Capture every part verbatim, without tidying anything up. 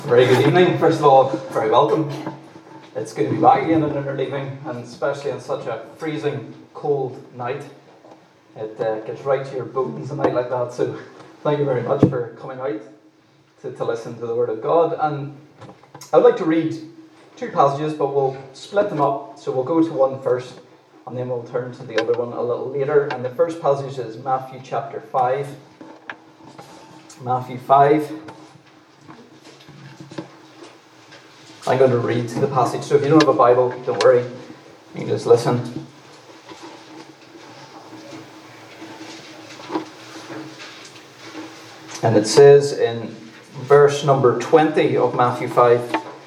Very good evening. First of all, very welcome. It's good to be back again on an early evening, and especially on such a freezing cold night. It uh, gets right to your bones a night like that, so thank you very much for coming out to, to listen to the Word of God. And I would like to read two passages, but we'll split them up. So we'll go to one first, and then we'll turn to the other one a little later. And the first passage is Matthew chapter five. Matthew five. I'm going to read the passage, so if you don't have a Bible, don't worry, you can just listen. And it says in verse number twenty of Matthew five,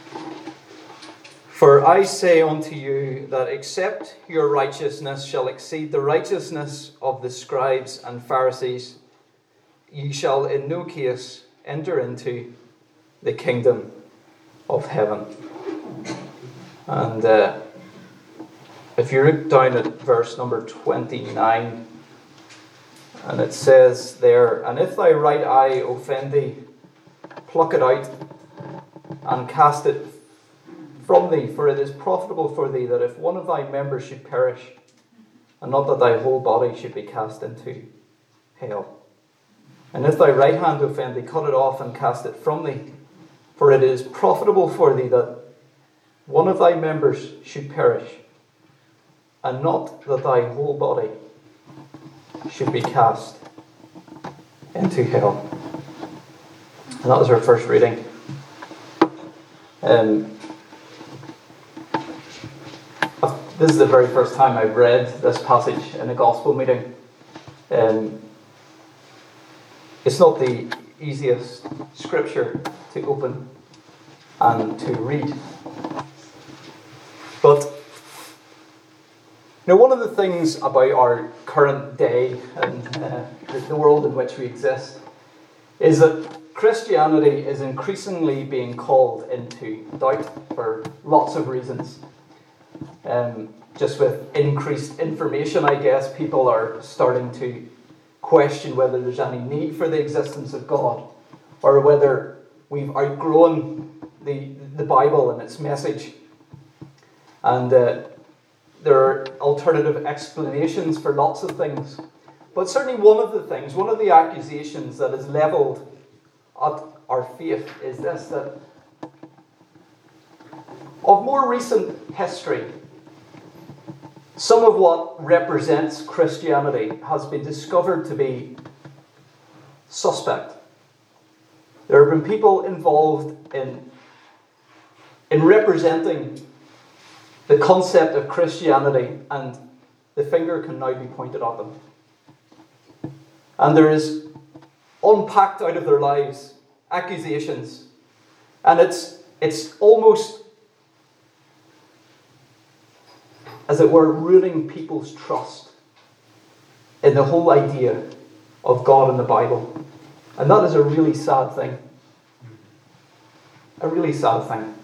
"For I say unto you that except your righteousness shall exceed the righteousness of the scribes and Pharisees, ye shall in no case enter into the kingdom of heaven." And uh, if you look down at verse number twenty-nine, and it says there, "And if thy right eye offend thee, pluck it out and cast it from thee, for it is profitable for thee that if one of thy members should perish, and not that thy whole body should be cast into hell. And if thy right hand offend thee, cut it off and cast it from thee. For it is profitable for thee that one of thy members should perish, and not that thy whole body should be cast into hell." And that was our first reading. Um, this is the very first time I've read this passage in a gospel meeting. Um, it's not the easiest scripture to open and to read. But, you know, one of the things about our current day and uh, the world in which we exist is that Christianity is increasingly being called into doubt for lots of reasons. Um, just with increased information, I guess, people are starting to question whether there's any need for the existence of God, or whether we've outgrown the, the Bible and its message. And uh, there are alternative explanations for lots of things. But certainly one of the things, one of the accusations that is levelled at our faith is this, that of more recent history, some of what represents Christianity has been discovered to be suspect. There have been people involved in, in representing the concept of Christianity, and the finger can now be pointed at them. And there is unpacked out of their lives accusations, and it's it's almost, as it were, ruining people's trust in the whole idea of God and the Bible. And that is a really sad thing. A really sad thing.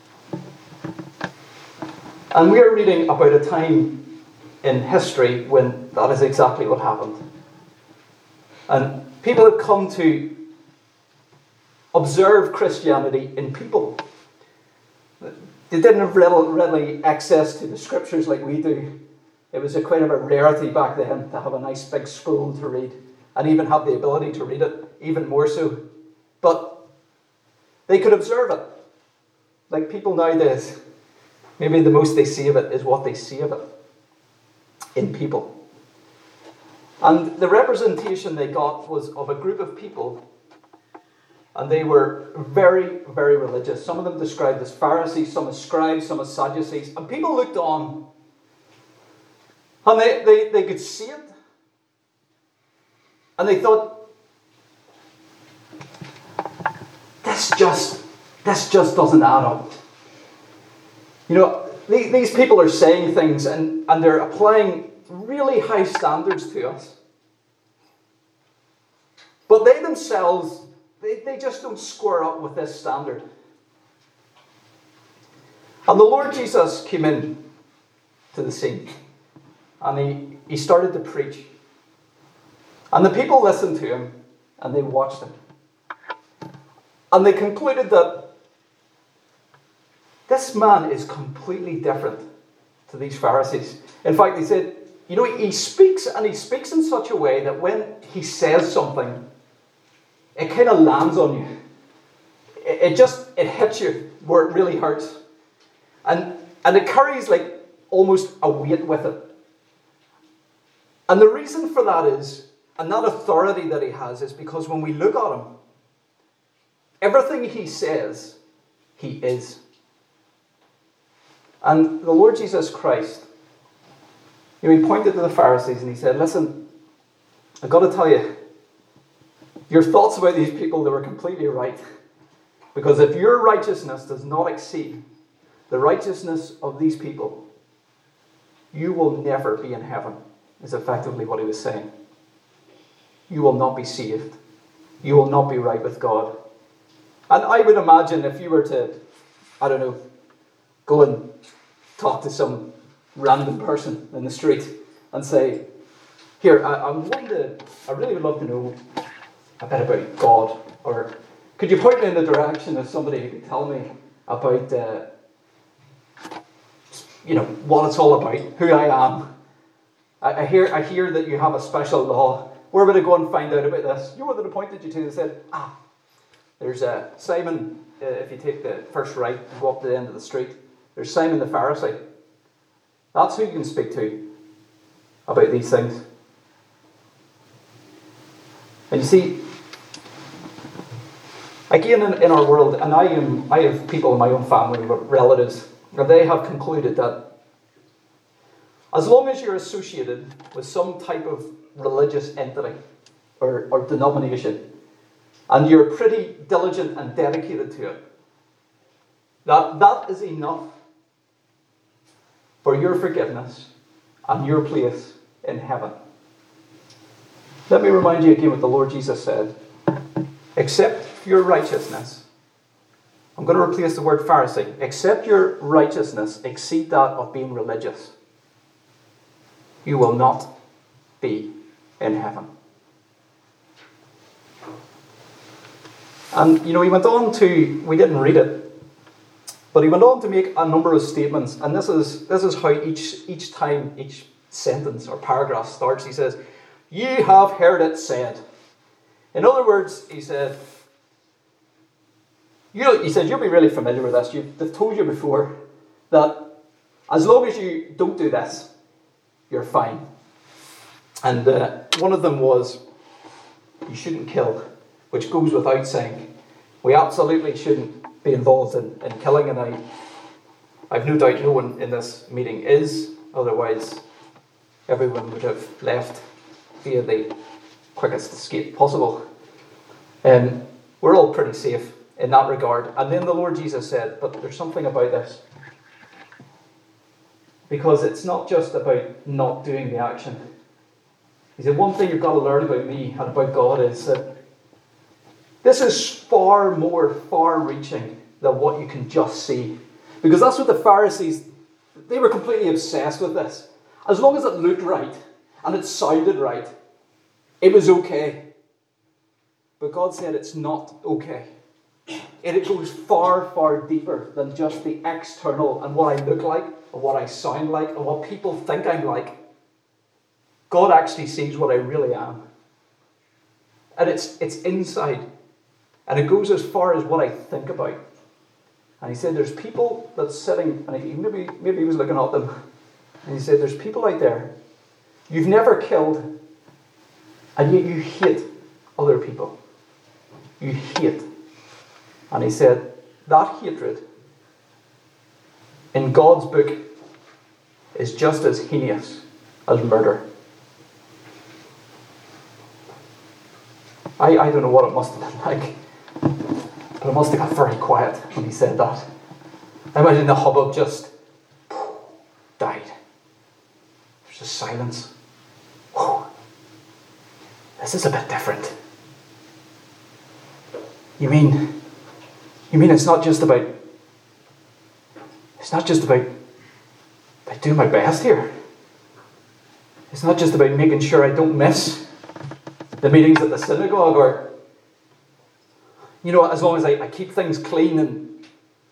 And we are reading about a time in history when that is exactly what happened. And people had come to observe Christianity in people. They didn't have readily access to the scriptures like we do. It was a kind of a rarity back then to have a nice big scroll to read, and even have the ability to read it, even more so. But they could observe it. Like people nowadays, maybe the most they see of it is what they see of it in people. And the representation they got was of a group of people, and they were very, very religious. Some of them described as Pharisees, some as scribes, some as Sadducees. And people looked on, and they, they, they could see it. And they thought, this just, this just doesn't add up. You know, these, these people are saying things, and, and they're applying really high standards to us. But they themselves, They, they just don't square up with this standard. And the Lord Jesus came in to the scene. And he, he started to preach. And the people listened to him. And they watched him. And they concluded that this man is completely different to these Pharisees. In fact, he said, you know, he speaks, and he speaks in such a way that when he says something, it kind of lands on you. It, it just, it hits you where it really hurts. And, and it carries like almost a weight with it. And the reason for that is, and that authority that he has, is because when we look at him, everything he says, he is. And the Lord Jesus Christ, you know, he pointed to the Pharisees and he said, listen, I've got to tell you, your thoughts about these people, they were completely right. Because if your righteousness does not exceed the righteousness of these people, you will never be in heaven, is effectively what he was saying. You will not be saved. You will not be right with God. And I would imagine if you were to, I don't know, go and talk to some random person in the street and say, here, I, I'm wanting to, I really would love to know a bit about God. Or could you point me in the direction of somebody who could tell me about, uh, you know, what it's all about, who I am. I, I hear I hear that you have a special law. Where would I go and find out about this? You know what they pointed you to? They said, ah, there's uh, Simon, uh, if you take the first right and go up to the end of the street, there's Simon the Pharisee. That's who you can speak to about these things. And you see, again in, in our world, and I am I have people in my own family, relatives, and they have concluded that as long as you're associated with some type of religious entity or, or denomination, and you're pretty diligent and dedicated to it, that that is enough for your forgiveness and your place in heaven. Let me remind you again what the Lord Jesus said. Except your righteousness, I'm going to replace the word Pharisee, except your righteousness exceed that of being religious, you will not be in heaven. And, you know, he went on to, we didn't read it, but he went on to make a number of statements, and this is this is how each each time, each sentence or paragraph starts. He says, "Ye have heard it said." In other words, he said, you know, he said, you'll be really familiar with this. You've, they've told you before that as long as you don't do this, you're fine. And uh, one of them was, you shouldn't kill, which goes without saying. We absolutely shouldn't be involved in, in killing, and I, I've no doubt no one in this meeting is, otherwise everyone would have left via the quickest escape possible. Um, we're all pretty safe in that regard. And then the Lord Jesus said, but there's something about this. Because it's not just about not doing the action. He said, one thing you've got to learn about me and about God is that this is far more far-reaching than what you can just see. Because that's what the Pharisees, they were completely obsessed with this. As long as it looked right and it sounded right, it was okay. But God said it's not okay. And it goes far, far deeper than just the external and what I look like, or what I sound like, or what people think I'm like. God actually sees what I really am. And it's it's inside. And it goes as far as what I think about. And he said there's people that's sitting, and he, maybe, maybe he was looking at them, and he said there's people out there, you've never killed, and yet you hate other people. You hate. And he said, that hatred in God's book is just as heinous as murder. I, I don't know what it must have been like, but it must have got very quiet when he said that. I imagine the hubbub just died. There's just silence. Whoa. This is a bit different. You mean, you mean it's not just about, it's not just about, about doing my best here. It's not just about making sure I don't miss the meetings at the synagogue, or, you know, as long as I, I keep things clean and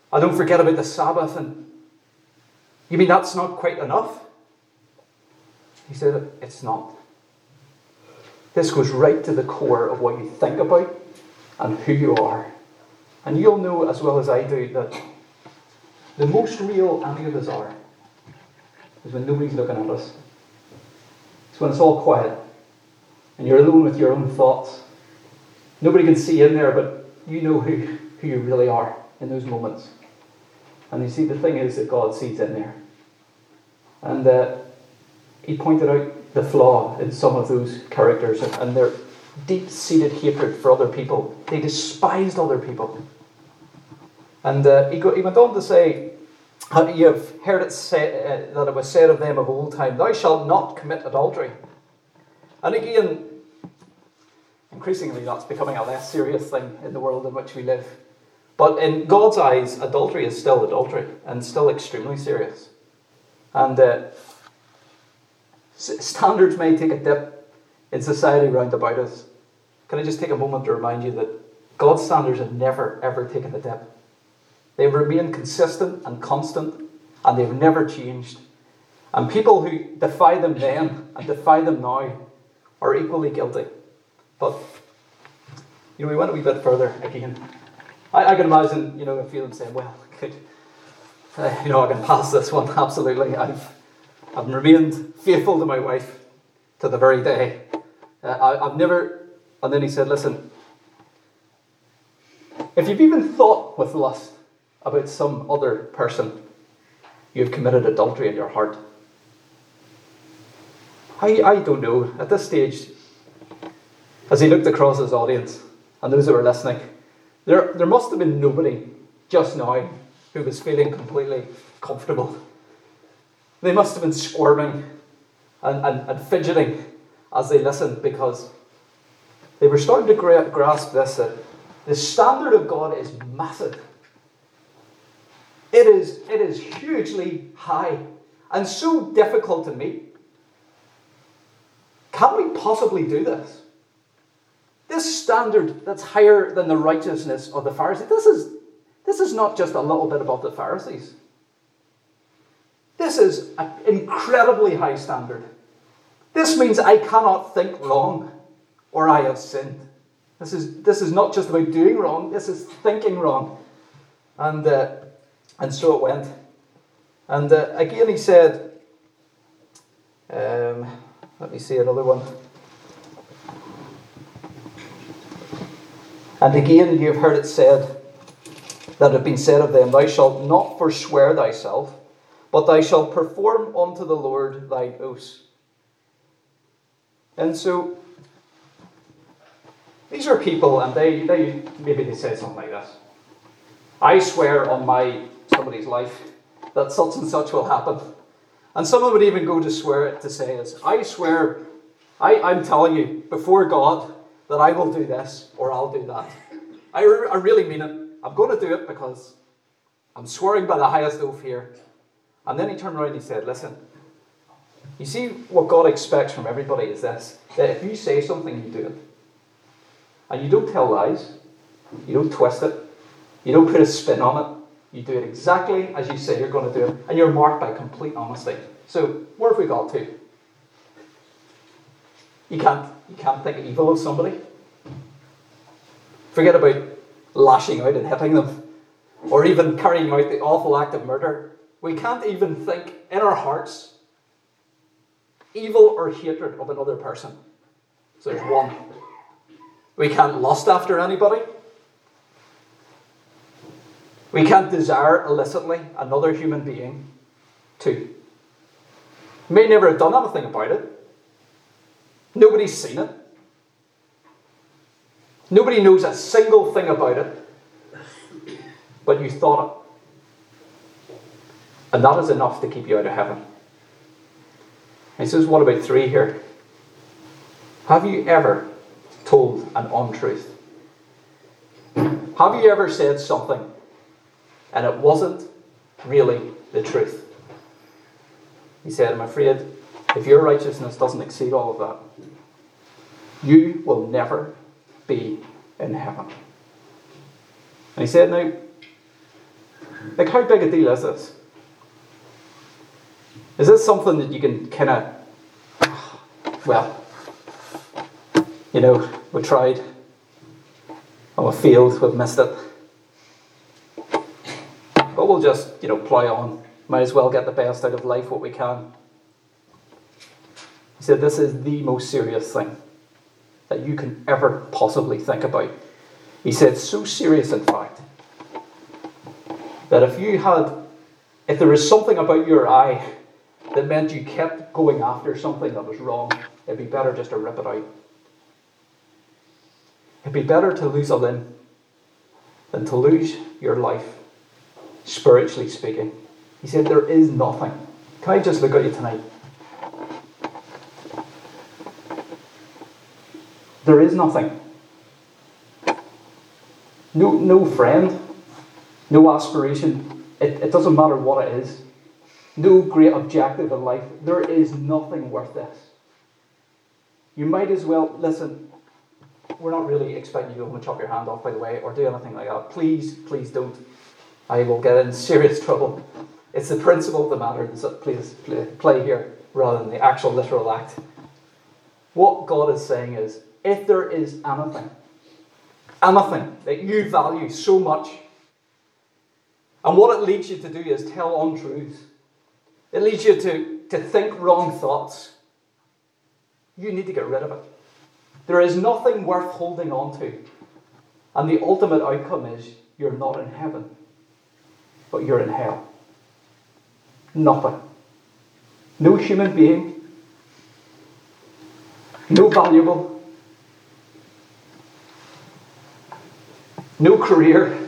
I don't forget about the Sabbath. And you mean that's not quite enough? He said, it's not. This goes right to the core of what you think about and who you are. And you'll know as well as I do that the most real any of us are is when nobody's looking at us. It's when it's all quiet and you're alone with your own thoughts. Nobody can see in there, but you know who, who you really are in those moments. And you see, the thing is that God sees in there. And uh, he pointed out the flaw in some of those characters and their deep-seated hatred for other people. They despised other people. And uh, he, go, he went on to say, you have heard it say, uh, that it was said of them of old time, thou shalt not commit adultery. And again, increasingly that's becoming a less serious thing in the world in which we live. But in God's eyes, adultery is still adultery and still extremely serious. And uh, standards may take a dip in society round about us. Can I just take a moment to remind you that God's standards have never, ever taken a dip. They've remained consistent and constant, and they've never changed. And people who defy them then and defy them now are equally guilty. But, you know, we went a wee bit further again. I, I can imagine, you know, a few of them saying, well, good, uh, you know, I can pass this one, absolutely. I've, I've remained faithful to my wife to the very day. Uh, I, I've never, and then he said, listen, if you've even thought with lust about some other person, you've committed adultery in your heart. I, I don't know. At this stage, as he looked across his audience, and those who were listening, there, there must have been nobody just now who was feeling completely comfortable. They must have been squirming and, and, and fidgeting as they listened, because they were starting to gra- grasp this, that the standard of God is massive. It is, it is hugely high and so difficult to meet. Can we possibly do this? This standard that's higher than the righteousness of the Pharisees, this is, this is not just a little bit above the Pharisees. This is an incredibly high standard. This means I cannot think wrong or I have sinned. This is, this is not just about doing wrong, this is thinking wrong. And, uh, and so it went. And uh, again he said, um, let me see another one. And again you have heard it said, that have been said of them, thou shalt not forswear thyself, but thou shalt perform unto the Lord thine oaths. And so, these are people, and they, they maybe they say something like this. I swear on my somebody's life that such and such will happen. And someone would even go to swear it to say is, I swear, I, I'm telling you, before God, that I will do this, or I'll do that. I, re- I really mean it. I'm going to do it because I'm swearing by the highest oath here. And then he turned around and he said, listen, you see what God expects from everybody is this, that if you say something, you do it. And you don't tell lies, you don't twist it, you don't put a spin on it, you do it exactly as you say you're going to do it, and you're marked by complete honesty. So, where have we got to? You can't, you can't think evil of somebody. Forget about lashing out and hitting them, or even carrying out the awful act of murder. We can't even think in our hearts evil or hatred of another person. So there's one. We can't lust after anybody. We can't desire illicitly another human being. Two. We may never have done anything about it. Nobody's seen it. Nobody knows a single thing about it. But you thought it. And that is enough to keep you out of heaven. And he says, what about three here? Have you ever told an untruth? Have you ever said something and it wasn't really the truth? He said, I'm afraid if your righteousness doesn't exceed all of that, you will never be in heaven. And he said, now, Like, how big a deal is this? Is this something that you can kind of, well, you know, we tried, and we failed, we've missed it. But we'll just, you know, plough on. Might as well get the best out of life what we can. He said this is the most serious thing that you can ever possibly think about. He said, so serious in fact, that if you had, if there was something about your eye that meant you kept going after something that was wrong, it'd be better just to rip it out. It'd be better to lose a limb than to lose your life, spiritually speaking. He said, there is nothing. Can I just look at you tonight? There is nothing. No, no friend, no aspiration. It, it doesn't matter what it is. No great objective in life. There is nothing worth this. You might as well, listen, we're not really expecting you to go and chop your hand off, by the way, or do anything like that. Please, please don't. I will get in serious trouble. It's the principle of the matter that plays play, play here rather than the actual literal act. What God is saying is, if there is anything, anything that you value so much, and what it leads you to do is tell untruths. It leads you to, to think wrong thoughts. You need to get rid of it. There is nothing worth holding on to. And the ultimate outcome is you're not in heaven, but you're in hell. Nothing. No human being. No valuable. No career.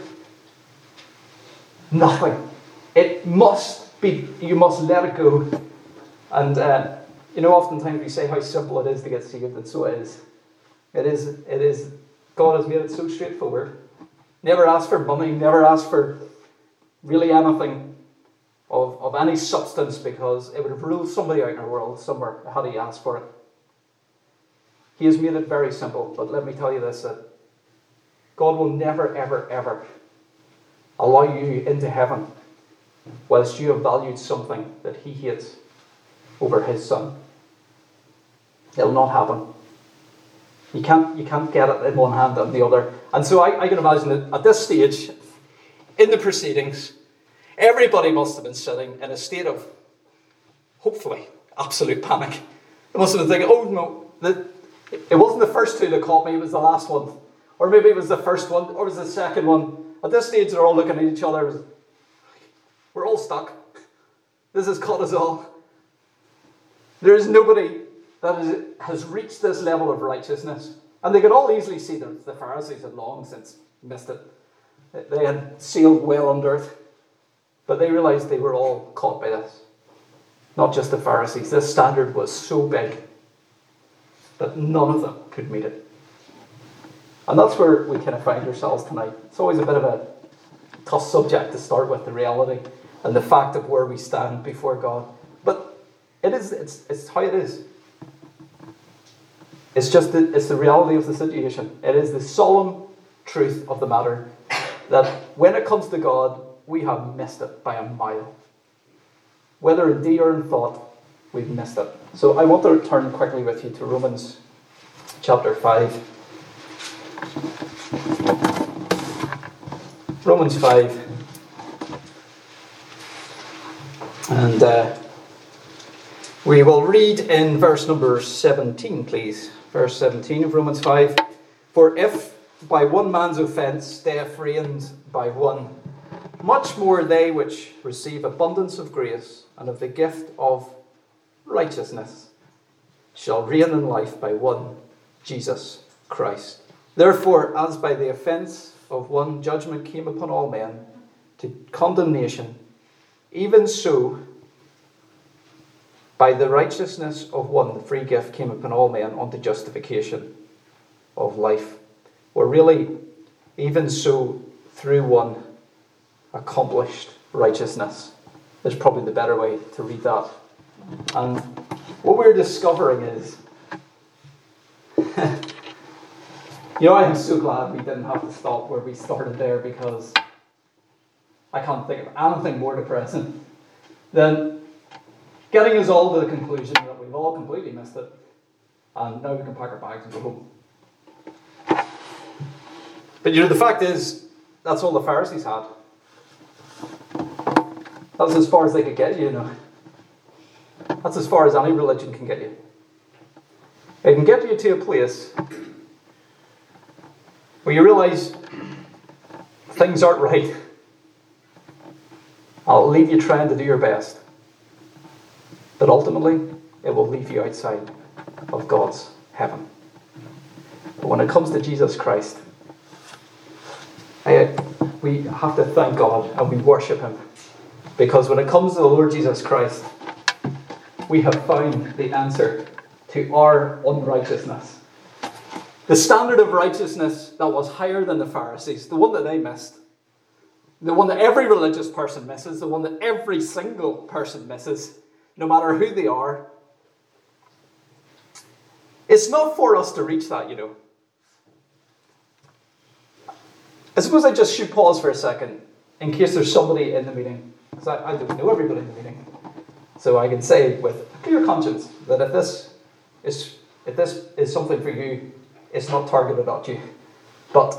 Nothing. It must be, you must let it go. And, uh, you know, oftentimes we say how simple it is to get saved, and so it is. It is, it is, God has made it so straightforward. Never ask for money, never ask for really anything of, of any substance, because it would have ruled somebody out in our world somewhere had he asked for it. He has made it very simple, but let me tell you this, that God will never, ever, ever allow you into heaven whilst you have valued something that he hates over his son. It'll not happen. You can't, you can't get it in one hand and the other. And so I, I can imagine that at this stage, in the proceedings, everybody must have been sitting in a state of, hopefully, absolute panic. They must have been thinking, oh no, the, it wasn't the first two that caught me, it was the last one. Or maybe it was the first one, or it was the second one. At this stage, they're all looking at each other. We're all stuck. This has caught us all. There is nobody that is, has reached this level of righteousness. And they could all easily see that the Pharisees had long since missed it. They had sailed well under it. But they realized they were all caught by this. Not just the Pharisees. This standard was so big that none of them could meet it. And that's where we kind of find ourselves tonight. It's always a bit of a tough subject to start with, the reality and the fact of where we stand before God. But it is, it's, it's how it is. It's just the, it's the reality of the situation. It is the solemn truth of the matter that when it comes to God, we have missed it by a mile. Whether in deed or in thought, we've missed it. So I want to turn quickly with you to Romans chapter five. Romans five. And uh, we will read in verse number seventeen, please. Verse seventeen of Romans five. For if by one man's offence death reigned by one, much more they which receive abundance of grace and of the gift of righteousness shall reign in life by one, Jesus Christ. Therefore, as by the offence of one judgment came upon all men to condemnation, even so by the righteousness of one the free gift came upon all men unto justification of life. Or really, even so through one accomplished righteousness is probably the better way to read that. And what we're discovering is, you know, I am so glad we didn't have to stop where we started there, because I can't think of anything more depressing than getting us all to the conclusion that we've all completely missed it, and now we can pack our bags and go home. But you know, the fact is, that's all the Pharisees had. That's as far as they could get you, you know. That's as far as any religion can get you. It can get you to a place where you realise things aren't right. I'll leave you trying to do your best. But ultimately, it will leave you outside of God's heaven. But when it comes to Jesus Christ, I, we have to thank God and we worship Him. Because when it comes to the Lord Jesus Christ, we have found the answer to our unrighteousness. The standard of righteousness that was higher than the Pharisees, the one that they missed, the one that every religious person misses, the one that every single person misses, no matter who they are. It's not for us to reach that, you know. I suppose I just should pause for a second in case there's somebody in the meeting, because I, I don't know everybody in the meeting. So I can say with a clear conscience that if this is if this is something for you, it's not targeted at you. But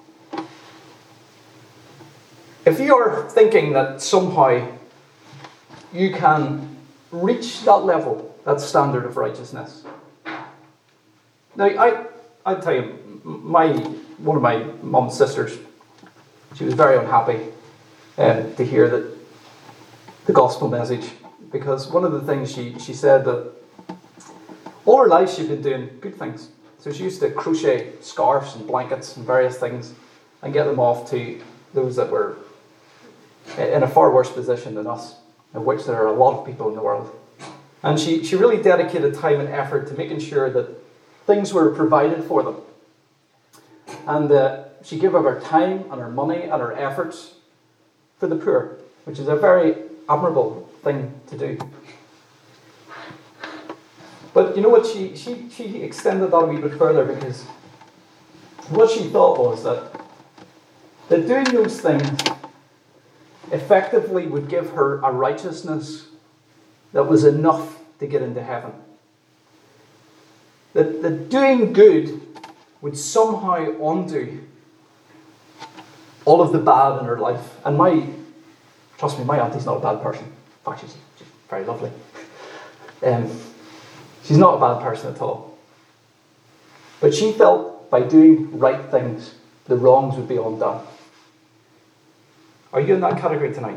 if you are thinking that somehow you can reach that level, that standard of righteousness. Now, I I tell you, my one of my mum's sisters, she was very unhappy um, to hear that the gospel message. Because one of the things she, she said that all her life she'd been doing good things. So she used to crochet scarves and blankets and various things and get them off to those that were in a far worse position than us, of which there are a lot of people in the world. And she, she really dedicated time and effort to making sure that things were provided for them. And uh, she gave up her time and her money and her efforts for the poor, which is a very admirable thing to do. But you know what, she, she, she extended that a wee bit further, because what she thought was that, that doing those things effectively would give her a righteousness that was enough to get into heaven. That, that doing good would somehow undo all of the bad in her life. And my, trust me, my auntie's not a bad person. In fact, she's, she's very lovely. Um, she's not a bad person at all. But she felt by doing right things, the wrongs would be undone. Are you in that category tonight?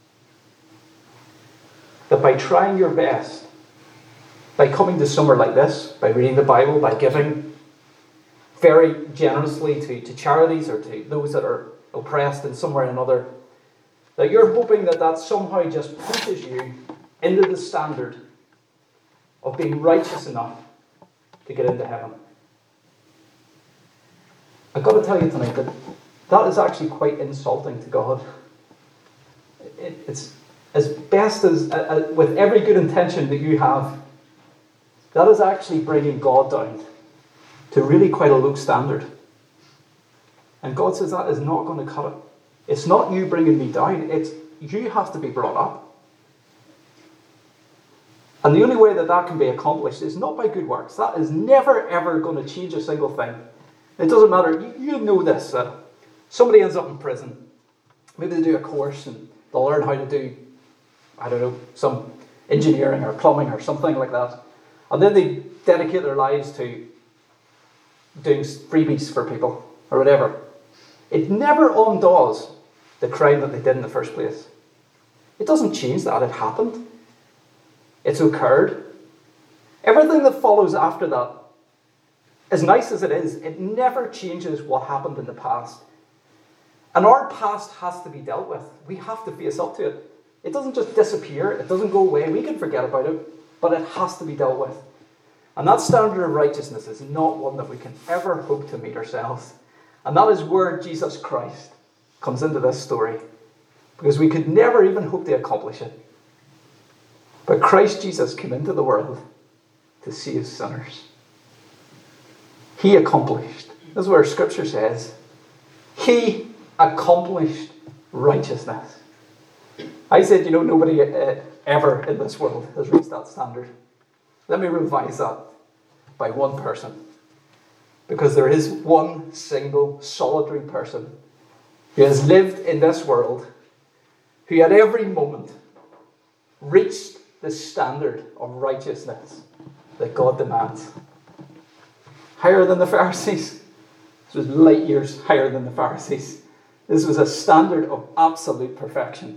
That by trying your best, by coming to somewhere like this, by reading the Bible, by giving very generously to, to charities or to those that are oppressed in some way or another, that you're hoping that that somehow just pushes you into the standard of being righteous enough to get into heaven. I've got to tell you tonight that that is actually quite insulting to God. It, it's as best as, uh, uh, with every good intention that you have, that is actually bringing God down to really quite a low standard. And God says that is not going to cut it. It's not you bringing me down. It's you have to be brought up. And the only way that that can be accomplished is not by good works. That is never, ever going to change a single thing. It doesn't matter. You, you know this, that somebody ends up in prison. Maybe they do a course and they'll learn how to do, I don't know, some engineering or plumbing or something like that. And then they dedicate their lives to doing freebies for people or whatever. It never undoes the crime that they did in the first place. It doesn't change that. It happened. It's occurred. Everything that follows after that, as nice as it is, it never changes what happened in the past. And our past has to be dealt with. We have to face up to it. It doesn't just disappear. It doesn't go away. We can forget about it, but it has to be dealt with. And that standard of righteousness is not one that we can ever hope to meet ourselves. And that is where Jesus Christ comes into this story. Because we could never even hope to accomplish it. But Christ Jesus came into the world to save sinners. He accomplished. This is where Scripture says. He accomplished righteousness. I said, you know, nobody uh, ever in this world has reached that standard. Let me revise that by one person. Because there is one single solitary person who has lived in this world, who at every moment reached the standard of righteousness that God demands. Higher than the Pharisees. This was light years higher than the Pharisees. This was a standard of absolute perfection.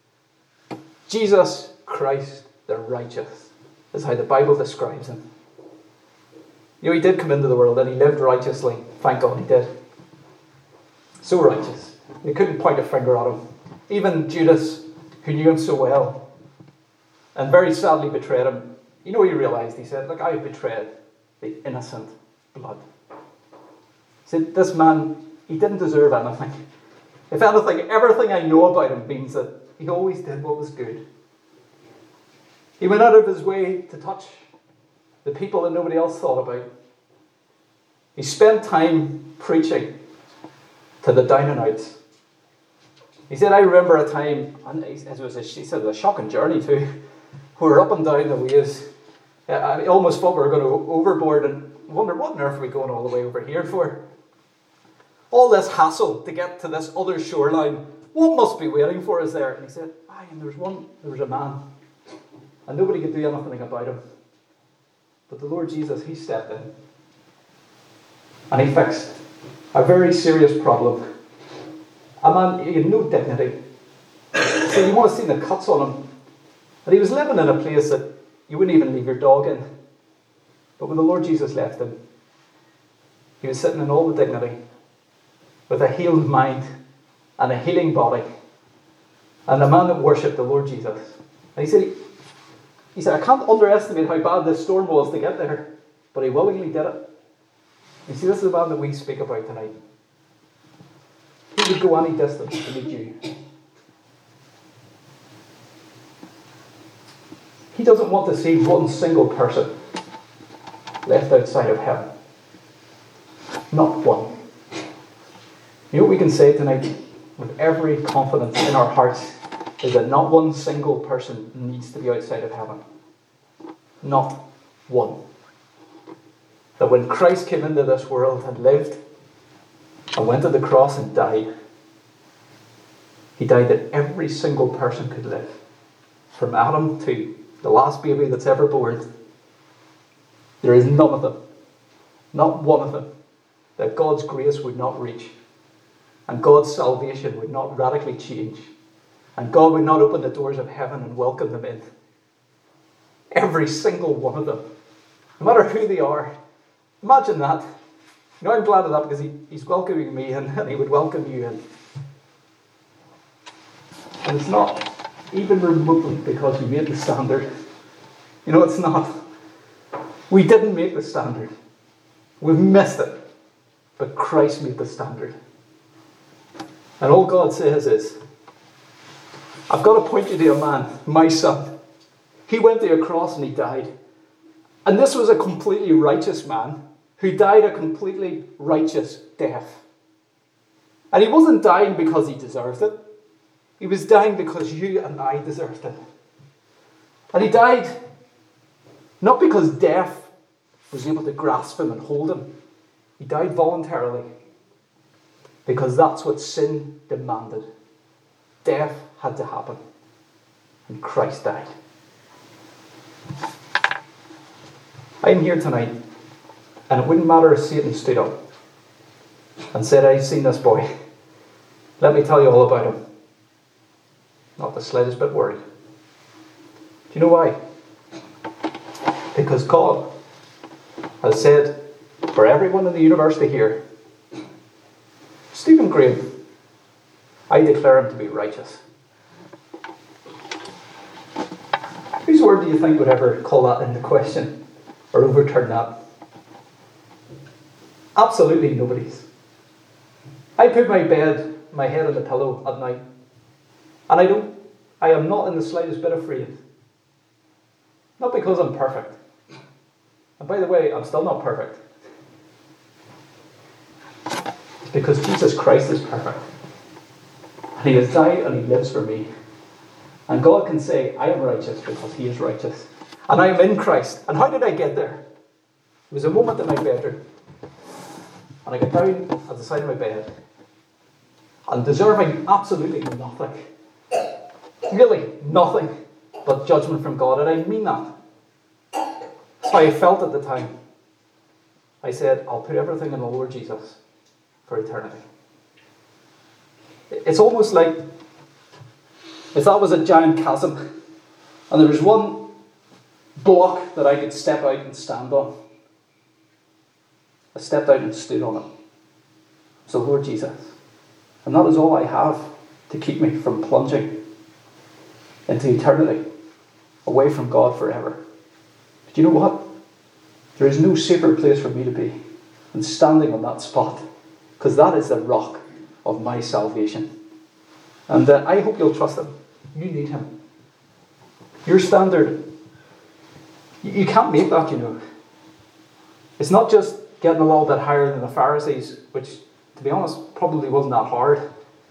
Jesus Christ the righteous is how the Bible describes him. You know, he did come into the world and he lived righteously. Thank God he did. So righteous. They couldn't point a finger at him. Even Judas, who knew him so well, and very sadly betrayed him, you know, he realised, he said, look, I have betrayed the innocent blood. He said, this man, he didn't deserve anything. If anything, everything I know about him means that he always did what was good. He went out of his way to touch the people that nobody else thought about. He spent time preaching to the down and outs. He said, I remember a time, and it was a, he said, it was a shocking journey too. We were up and down the ways. I almost thought we were going to go overboard and wondered, what on earth are we going all the way over here for? All this hassle to get to this other shoreline. What must be waiting for us there? And he said, aye, and there was one, there was a man. And nobody could do anything about him. But the Lord Jesus, he stepped in. And he fixed a very serious problem. A man, he had no dignity. So you want to see the cuts on him. And he was living in a place that you wouldn't even leave your dog in. But when the Lord Jesus left him, he was sitting in all the dignity, with a healed mind and a healing body, and a man that worshipped the Lord Jesus. And he said, he, he said, I can't underestimate how bad this storm was to get there, but he willingly did it. You see, this is the man that we speak about tonight. He would go any distance to meet you. He doesn't want to see one single person left outside of heaven. Not one. You know what we can say tonight with every confidence in our hearts is that not one single person needs to be outside of heaven. Not one. That when Christ came into this world and lived and went to the cross and died, he died that every single person could live. From Adam to the last baby that's ever born. There is none of them, not one of them, that God's grace would not reach. And God's salvation would not radically change. And God would not open the doors of heaven and welcome them in. Every single one of them. No matter who they are. Imagine that. You know, I'm glad of that because he, he's welcoming me and, and he would welcome you in. And it's not even remotely because we made the standard. You know, it's not. We didn't make the standard. We've missed it. But Christ made the standard. And all God says is, I've got to point you to a man, my son. He went to a cross and he died. And this was a completely righteous man who died a completely righteous death. And he wasn't dying because he deserved it. He was dying because you and I deserved it. And he died not because death was able to grasp him and hold him. He died voluntarily. Because that's what sin demanded. Death had to happen. And Christ died. I'm here tonight, and it wouldn't matter if Satan stood up and said, I've seen this boy. Let me tell you all about him. Not the slightest bit worried. Do you know why? Because God has said, for everyone in the universe to hear, Stephen Graham, I declare him to be righteous. Whose word do you think would ever call that into question or overturn that? Absolutely nobody's. I put my bed, my head on the pillow at night, and I don't, I am not in the slightest bit afraid. Not because I'm perfect. And by the way, I'm still not perfect. Because Jesus Christ is perfect. And he has died and he lives for me. And God can say, I am righteous because he is righteous. And I am in Christ. And how did I get there? It was a moment in my bedroom. And I got down at the side of my bed. And deserving absolutely nothing. Really nothing but judgment from God. And I mean that. That's how I felt at the time. I said, I'll put everything in the Lord Jesus for eternity. It's almost like if that was a giant chasm and there was one block that I could step out and stand on. I stepped out and stood on it. So Lord Jesus. And that is all I have to keep me from plunging into eternity, away from God forever. But you know what? There is no safer place for me to be than standing on that spot, because that is the rock of my salvation. And uh, I hope you'll trust him. You need him. Your standard, you, you can't make that, you know. It's not just getting a little bit higher than the Pharisees, which, to be honest, probably wasn't that hard.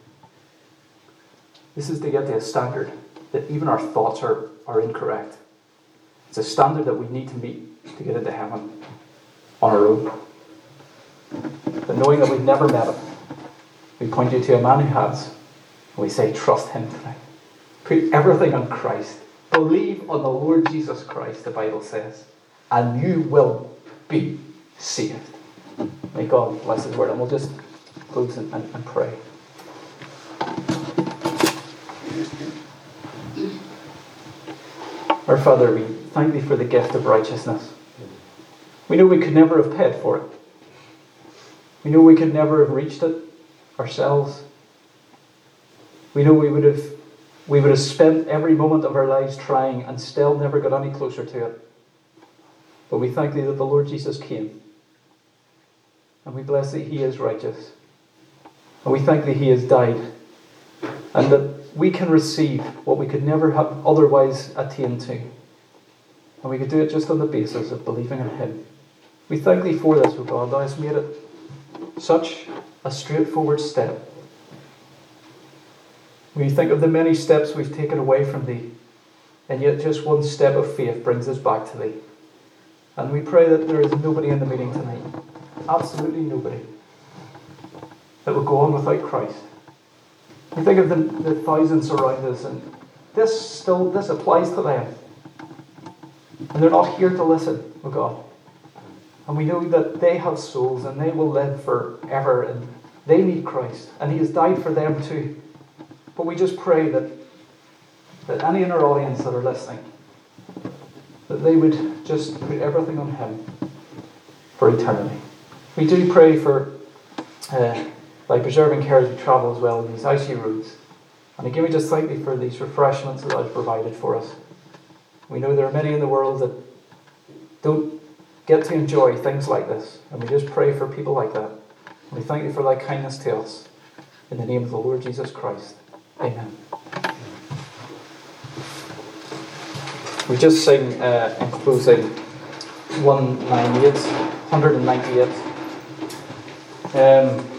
This is to get to a standard that even our thoughts are, are incorrect. It's a standard that we need to meet to get into heaven on our own. But knowing that we've never met him, we point you to a man who has, and we say, trust him tonight. Put everything on Christ. Believe on the Lord Jesus Christ, the Bible says, and you will be saved. May God bless his word. And we'll just close and, and, and pray. Our Father, we thank thee for the gift of righteousness. We know we could never have paid for it. We know we could never have reached it ourselves. We know we would have we would have spent every moment of our lives trying and still never got any closer to it. But we thank thee that the Lord Jesus came. And we bless that he is righteous. And we thank that he has died. And that we can receive what we could never have otherwise attained to. And we could do it just on the basis of believing in him. We thank thee for this, O God. Thou hast made it such a straightforward step. We think of the many steps we've taken away from thee, and yet just one step of faith brings us back to thee. And we pray that there is nobody in the meeting tonight, absolutely nobody, that will go on without Christ. We think of the, the thousands around us, and this still this applies to them. And they're not here to listen, oh God. And we know that they have souls and they will live forever, and they need Christ, and he has died for them too. But we just pray that, that any in our audience that are listening, that they would just put everything on him for eternity. We do pray for, uh, by preserving care as we travel as well in these icy roads. And again, we just thank thee for these refreshments that thou hast provided for us. We know there are many in the world that don't get to enjoy things like this. And we just pray for people like that. And we thank thee for thy kindness to us. In the name of the Lord Jesus Christ. Amen. We just sing uh, in closing one ninety-eight, one ninety-eight. Um,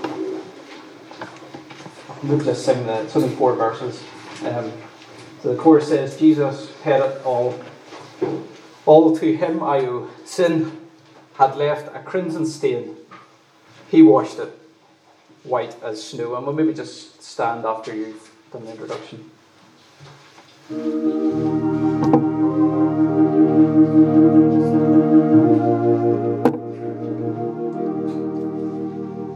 we'll just sing the, it's only four verses. Um, so the chorus says, Jesus paid it all. All to him I owe. Sin had left a crimson stain. He washed it white as snow. And we'll maybe just stand after you've done the introduction.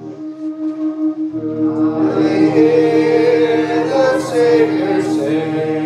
I hear the Savior say,